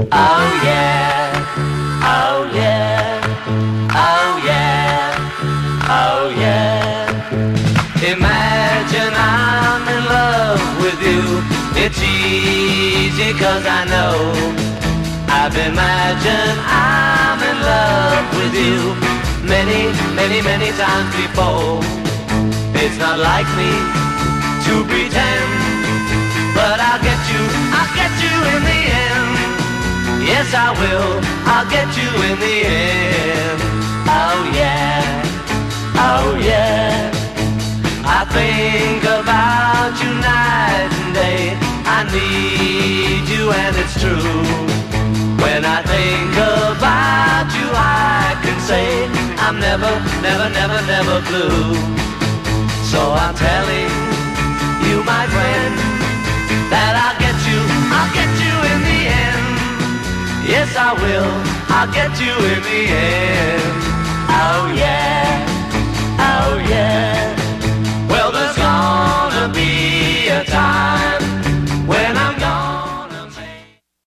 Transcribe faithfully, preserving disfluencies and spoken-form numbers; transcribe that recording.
Oh yeah, oh yeah, oh yeah, oh yeah. Imagine I'm in love with you. It's easy 'cause I know I've imagined I'm in love with you many, many, many times before. It's not like me to pretend, but I'll get you, I'll get you in the end. Yes, I will, I'll get you in the end. Oh yeah, oh yeah. I think about you night and day. I need you and it's true. When I think about you, I can say I'm never, never, never, never blue. So I'm telling you, my friend, that I'll get you, I'll get you in the end. Yes, I will, I'll get you in the end.